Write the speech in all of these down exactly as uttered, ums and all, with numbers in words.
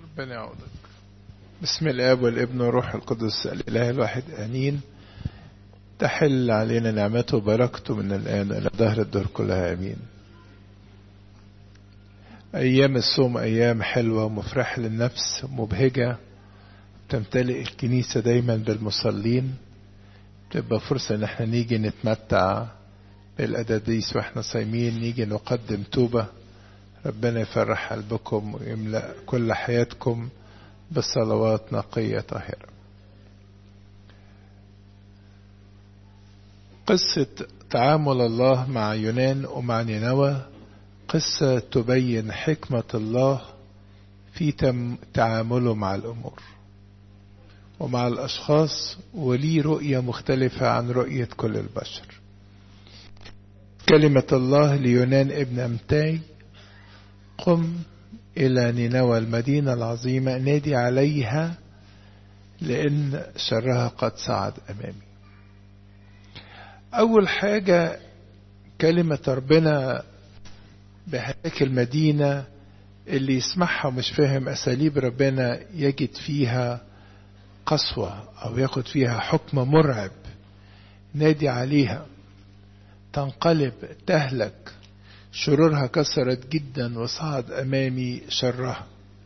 ربنا يعوضك. بسم الآب والابن والروح القدس الإله الواحد آمين. تحل علينا نعمته وبركته من الآن إلى دهر الدهر كلها آمين. أيام الصوم أيام حلوة ومفرحة للنفس مبهجة، تمتلئ الكنيسة دايما بالمصلين، تبقى فرصة إن احنا نيجي نتمتع بالأداديس واحنا صايمين، نيجي نقدم توبة. ربنا يفرح قلبكم ويملأ كل حياتكم بالصلوات نقية طاهرة. قصة تعامل الله مع يونان ومع نينوى قصة تبين حكمة الله في تعامله مع الأمور ومع الأشخاص، وليه رؤية مختلفة عن رؤية كل البشر. كلمة الله ليونان ابن أمتاي: قم إلى نينوى المدينة العظيمة، نادي عليها لأن شرها قد صعد أمامي. أول حاجة كلمة ربنا بهذه المدينة اللي يسمعها ومش فاهم أساليب ربنا يجد فيها قسوة أو ياخد فيها حكم مرعب. نادي عليها تنقلب تهلك، شرورها كثرت جدا وصعد أمامي شرها.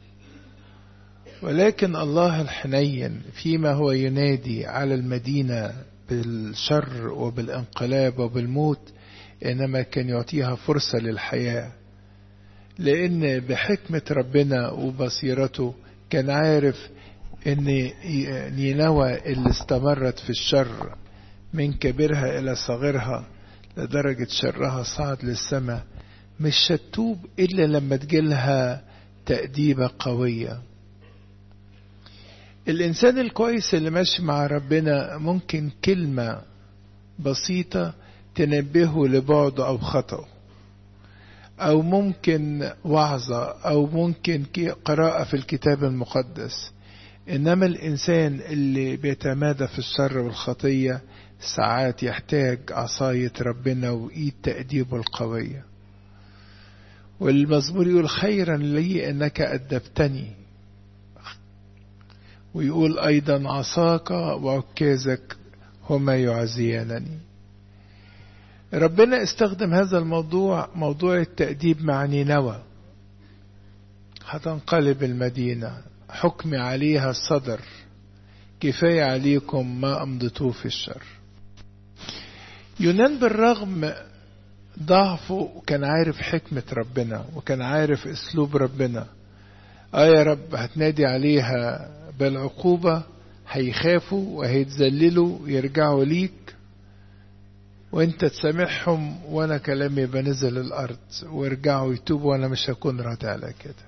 ولكن الله الحنين فيما هو ينادي على المدينة بالشر وبالانقلاب وبالموت، إنما كان يعطيها فرصة للحياة، لأن بحكمة ربنا وبصيرته كان عارف إن نينوى اللي استمرت في الشر من كبيرها إلى صغيرها لدرجة شرها صعد للسماء مش هتتوب إلا لما تجيلها تأديبة قوية. الإنسان الكويس اللي ماشي مع ربنا ممكن كلمة بسيطة تنبهه لبعده أو خطأه، أو ممكن وعظة، أو ممكن قراءة في الكتاب المقدس. إنما الإنسان اللي بيتمادى في الشر والخطية ساعات يحتاج عصاية ربنا وإيد تأديبه القوية. والمزمور يقول: خيرا لي أنك أدبتني، ويقول أيضا: عصاك وعكازك هما يعزيانني. ربنا استخدم هذا الموضوع، موضوع التأديب مع نينوى. هتنقلب المدينة، حكم عليها الصدر، كفاية عليكم ما أمضتوه في الشر. يونان بالرغم ضعفه كان عارف حكمة ربنا وكان عارف اسلوب ربنا. اه يا رب هتنادي عليها بالعقوبة، هيخافوا وهيتذللوا ويرجعوا ليك، وانت تسامحهم وانا كلامي بنزل الارض ويرجعوا يتوبوا وانا مش هكون راضي على كده.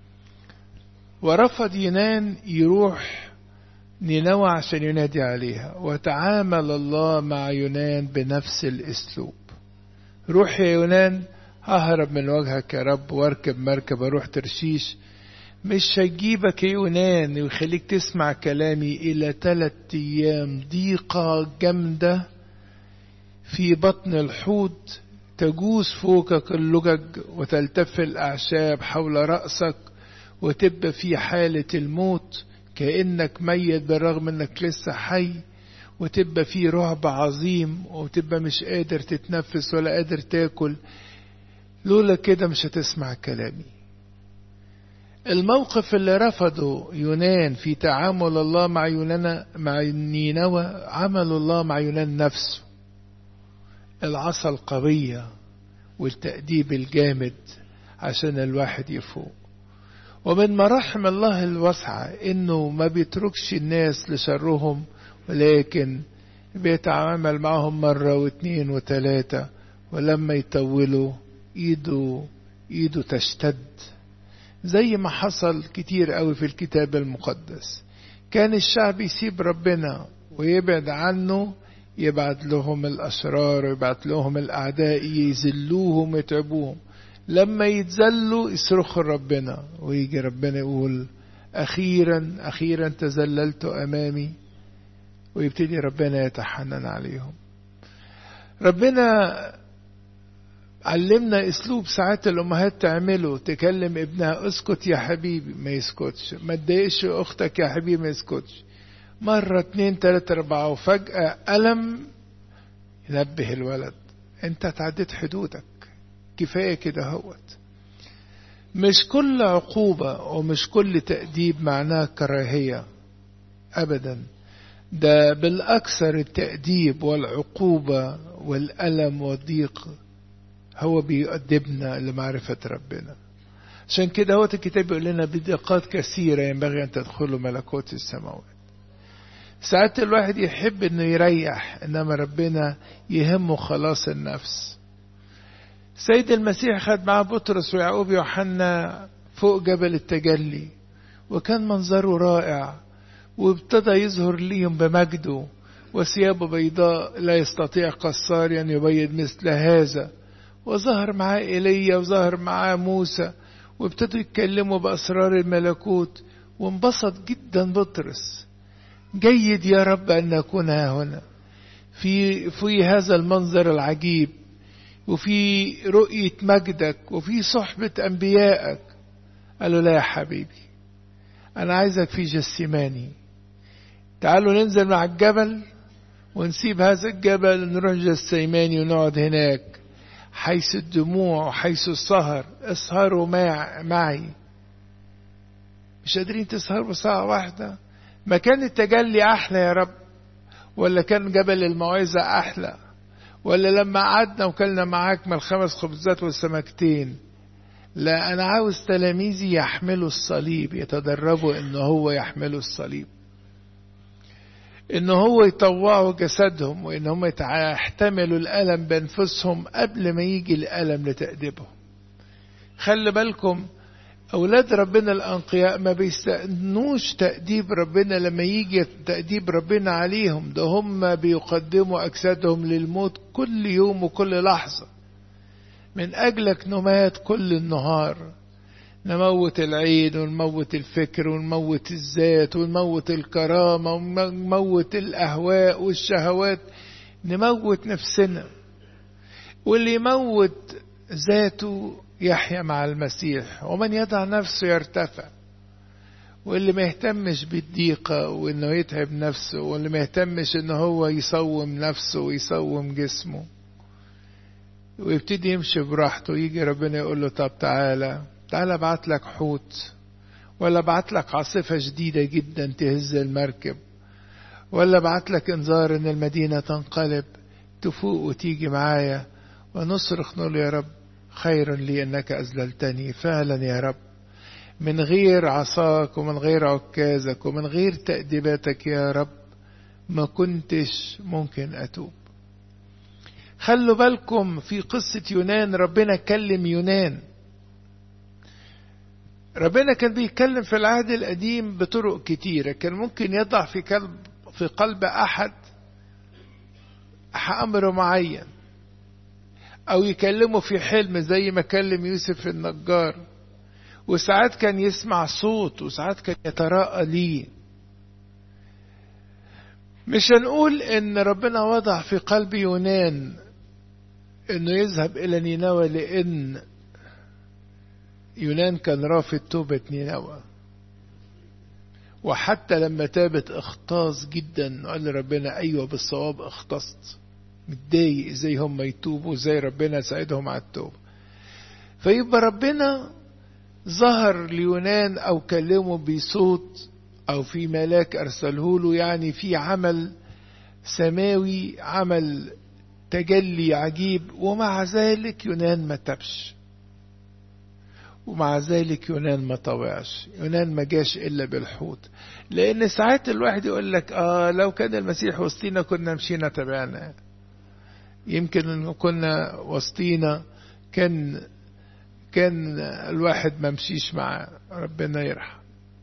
ورفض يونان يروح نينوى عشان ينادي عليها، وتعامل الله مع يونان بنفس الاسلوب. روح يا يونان، ههرب من وجهك يا رب واركب مركب اروح ترشيش. مش هجيبك يا يونان ويخليك تسمع كلامي إلى ثلاث أيام ضيقة جامدة في بطن الحوت، تجوز فوقك اللجج وتلتف الأعشاب حول رأسك وتبقى في حالة الموت كأنك ميت بالرغم انك لسه حي، وتبقى في رعب عظيم وتبقى مش قادر تتنفس ولا قادر تاكل. لولا كده مش هتسمع كلامي. الموقف اللي رفضه يونان في تعامل الله مع يونان مع نينوى، عمل الله مع يونان نفسه، العصا القوية والتأديب الجامد عشان الواحد يفوق. ومن مراحم الله الواسعة انه ما بيتركش الناس لشرهم، ولكن بيتعامل معهم مرة واثنين وثلاثة، ولما يطولوا ايده ايده تشتد، زي ما حصل كتير قوي في الكتاب المقدس. كان الشعب يسيب ربنا ويبعد عنه، يبعت لهم الأشرار ويبعت لهم الأعداء يذلوهم ويتعبوهم. لما يتذلوا يصرخوا ربنا، ويجي ربنا يقول: أخيرا أخيرا تذللت أمامي، ويبتدي ربنا يتحنن عليهم. ربنا علمنا اسلوب ساعات الامهات تعمله، تكلم ابنها اسكت يا حبيبي ما يسكتش، ما تضايقش اختك يا حبيبي ما يسكتش، مرة اتنين تلاتة اربعة، وفجأة ألم ينبه الولد، انت تعديت حدودك، كفاية كده هوت. مش كل عقوبة ومش كل تأديب معناه كراهية أبدا، ده بالأكثر التأديب والعقوبة والألم والضيق هو بيؤدبنا لمعرفة ربنا. عشان كده هو الكتاب يقول لنا بدقات كثيرة ينبغي أن تدخلوا ملكوت السماوات. ساعات الواحد يحب أنه يريح، إنما ربنا يهمه خلاص النفس. سيد المسيح خد معاه بطرس ويعقوب ويوحنا فوق جبل التجلي، وكان منظره رائع، وابتدى يظهر ليهم بمجده، وثيابه بيضاء لا يستطيع قصار أن يبيض مثل هذا، وظهر معاه إيليا وظهر معاه موسى، وابتدوا يتكلموا بأسرار الملكوت، وانبسط جدا بطرس. جيد يا رب أن نكون هنا في في هذا المنظر العجيب، وفي رؤية مجدك، وفي صحبة أنبيائك. قال له لا يا حبيبي، أنا عايزك في جسيماني، تعالوا ننزل مع الجبل ونسيب هذا الجبل، نروح جسيماني ونقعد هناك حيث الدموع وحيث السهر، اسهروا معي. مش قادرين تسهروا ساعة واحدة؟ ما كان التجلي أحلى يا رب، ولا كان جبل الموعظة أحلى، ولا لما قعدنا وكلنا معاك من الخمس خبزات والسمكتين؟ لا، أنا عاوز تلاميذي يحملوا الصليب، يتدربوا إن هو يحملوا الصليب، إن هو يطوعوا جسدهم، وإن هم يحتملوا الألم بأنفسهم قبل ما يجي الألم لتأديبهم. خلي بالكم أولاد ربنا الأنقياء ما بيستأذنوش تأديب ربنا لما يجي تأديب ربنا عليهم، ده هم بيقدموا أجسادهم للموت كل يوم وكل لحظة. من أجلك نمات كل النهار، نموت العين ونموت الفكر ونموت الذات ونموت الكرامة ونموت الأهواء والشهوات، نموت نفسنا. واللي يموت ذاته يحيا مع المسيح، ومن يدع نفسه يرتفع. واللي ما يهتمش بالضيقة وانه يتعب نفسه، واللي ما يهتمش انه هو يصوم نفسه ويصوم جسمه ويبتدي يمشي براحته، يجي ربنا يقول له طب تعالى تعالى ابعت لك حوت، ولا ابعت لك عاصفة شديدة جدا تهز المركب، ولا ابعت لك انذار ان المدينة تنقلب، تفوق وتيجي معايا ونصرخ نقول يا رب خير لي انك اذللتني. فعلا يا رب، من غير عصاك ومن غير عكازك ومن غير تأديباتك يا رب ما كنتش ممكن اتوب. خلوا بالكم في قصة يونان، ربنا كلم يونان. ربنا كان بيتكلم في العهد القديم بطرق كتيرة، كان ممكن يضع في قلب في قلب أحد أمر معين، أو يكلمه في حلم زي ما كلم يوسف النجار، وساعات كان يسمع صوت وساعات كان يتراءى ليه. مش هنقول إن ربنا وضع في قلب يونان إنه يذهب إلى نينوى، لأن يونان كان رافض توبة نينوى، وحتى لما تابت اختص جدا وقال لربنا أيوة بالصواب اختصت، متضايق ازاي هم يتوبوا، ازاي ربنا ساعدهم على التوبة. فيبقى ربنا ظهر ليونان أو كلمه بصوت أو في ملاك أرسله له، يعني في عمل سماوي، عمل تجلي عجيب، ومع ذلك يونان ما تبش، ومع ذلك يونان ما طوعش، يونان ما جاش إلا بالحوت. لأن ساعات الواحد يقول لك آه لو كان المسيح وسطينا كنا مشينا تبعنا، يمكن إن كنا وسطينا كان كان الواحد ما مشيش مع ربنا يرحم.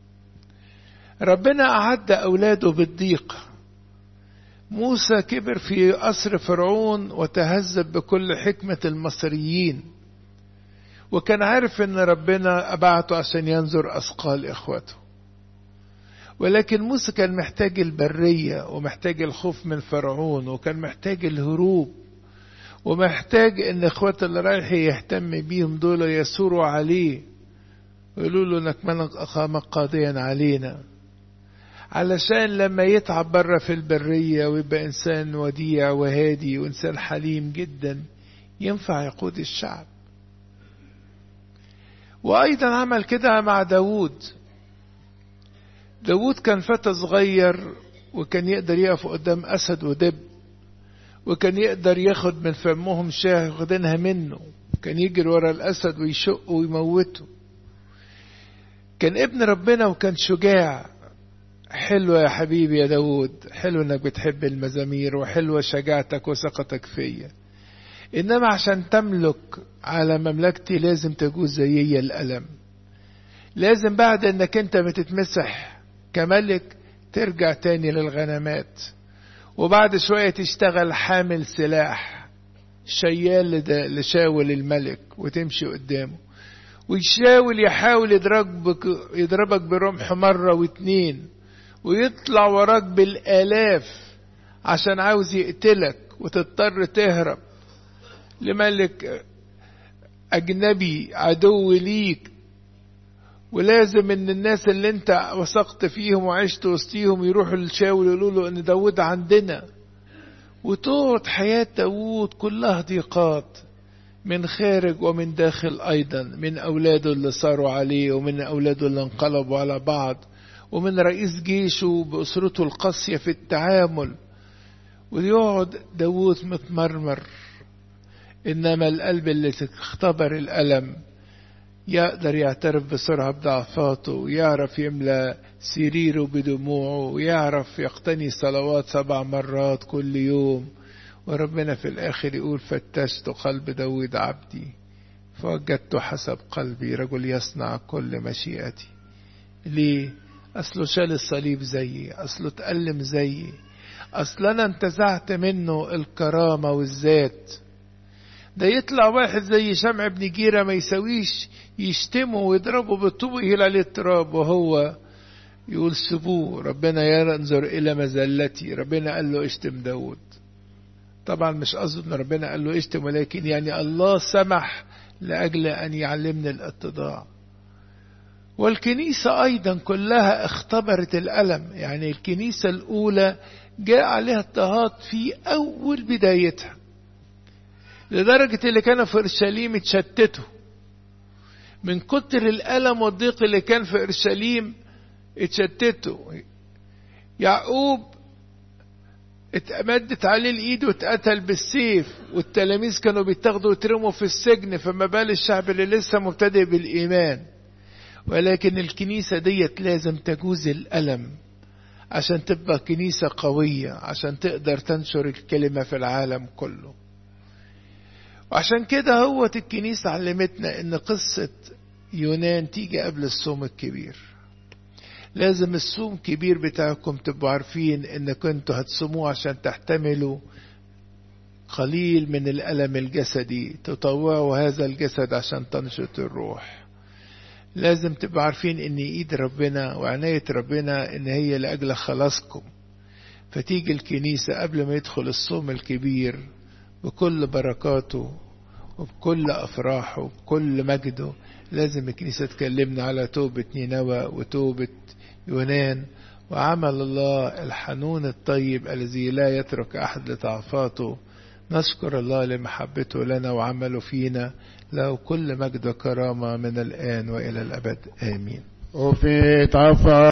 ربنا أعد أولاده بالضيق. موسى كبر في قصر فرعون وتهذب بكل حكمة المصريين، وكان عارف ان ربنا أبعته عشان ينظر أثقال إخوته، ولكن موسى كان محتاج البرية ومحتاج الخوف من فرعون، وكان محتاج الهروب، ومحتاج ان اخواته اللي رايح يهتم بيهم دول يسوروا عليه ويقولوا له انك من اقامك قاضيا علينا، علشان لما يتعب بره في البرية ويبقى انسان وديع وهادي وانسان حليم جدا ينفع يقود الشعب. وايضا عمل كده مع داود. داود كان فتى صغير وكان يقدر يقف قدام اسد ودب، وكان يقدر ياخد من فمهم شاه ياخدينها منه، كان يجري ورا الاسد ويشقه ويموته. كان ابن ربنا وكان شجاع. حلو يا حبيبي يا داود، حلو انك بتحب المزامير، وحلوة شجاعتك وثقتك فيا، انما عشان تملك على مملكتي لازم تجوز زيي الألم. لازم بعد انك انت بتتمسح كملك ترجع تاني للغنمات، وبعد شوية تشتغل حامل سلاح شيال لشاول الملك وتمشي قدامه، ويشاول يحاول يضربك يضربك برمح مرة واتنين، ويطلع وراك بالآلاف عشان عاوز يقتلك، وتضطر تهرب لملك أجنبي عدو ليك. ولازم ان الناس اللي انت وثقت فيهم وعشت وسطيهم يروحوا لشاول يقولوا له ان داود عندنا. وتقعد حياة داود كلها ضيقات من خارج ومن داخل ايضا، من اولاده اللي صاروا عليه، ومن اولاده اللي انقلبوا على بعض، ومن رئيس جيشه بأسرته القاسية في التعامل. ويقعد داود متمرمر. انما القلب اللي اختبر الألم يقدر يعترف بسرعة بضعفاته، ويعرف يملى سريره بدموعه، ويعرف يقتني صلوات سبع مرات كل يوم. وربنا في الآخر يقول فتشت قلب داود عبدي فوجدت حسب قلبي رجل يصنع كل مشيئتي. ليه؟ أصله شال الصليب زيي، أصله اتألم زيي، أصل أنا انتزعت منه الكرامة والذات. ده يطلع واحد زي شمع بن جيرة ما يسويش، يشتمه ويضربه بالطوب ويهيل عليه التراب، وهو يقول سبوه، ربنا ينظر إلى مزلتي. ربنا قال له اشتم داود. طبعا مش قصد ان ربنا قال له اشتم، ولكن يعني الله سمح لأجل أن يعلمنا الاتضاع. والكنيسة أيضا كلها اختبرت الألم. يعني الكنيسة الأولى جاء عليها اضطهاد في أول بدايتها، لدرجة اللي كانوا في أورشليم اتشتتوا من كتر الألم والضيق اللي كان في أورشليم، اتشتتوا. يعقوب اتمدت عليه الإيد واتقتل بالسيف، والتلاميذ كانوا بيتاخدوا ويترموا في السجن، فما بال الشعب اللي لسه مبتدئ بالإيمان. ولكن الكنيسة ديت لازم تجوز الألم عشان تبقى كنيسة قوية، عشان تقدر تنشر الكلمة في العالم كله. وعشان كده هو الكنيسة علمتنا ان قصة يونان تيجي قبل الصوم الكبير. لازم الصوم الكبير بتاعكم تبقوا عارفين ان كنتوا هتصوموه عشان تحتملوا قليل من الألم الجسدي، تطوعوا هذا الجسد عشان تنشط الروح. لازم تبقوا عارفين ان ايد ربنا وعناية ربنا ان هي لأجل خلاصكم. فتيجي الكنيسة قبل ما يدخل الصوم الكبير بكل بركاته وبكل أفراحه وبكل مجده. لازم الكنيسة تكلمنا على توبة نينوى وتوبة يونان وعمل الله الحنون الطيب الذي لا يترك أحد لضعفاته. نشكر الله لمحبته لنا وعمله فينا، له كل مجد وكرامة من الآن وإلى الأبد آمين. وفي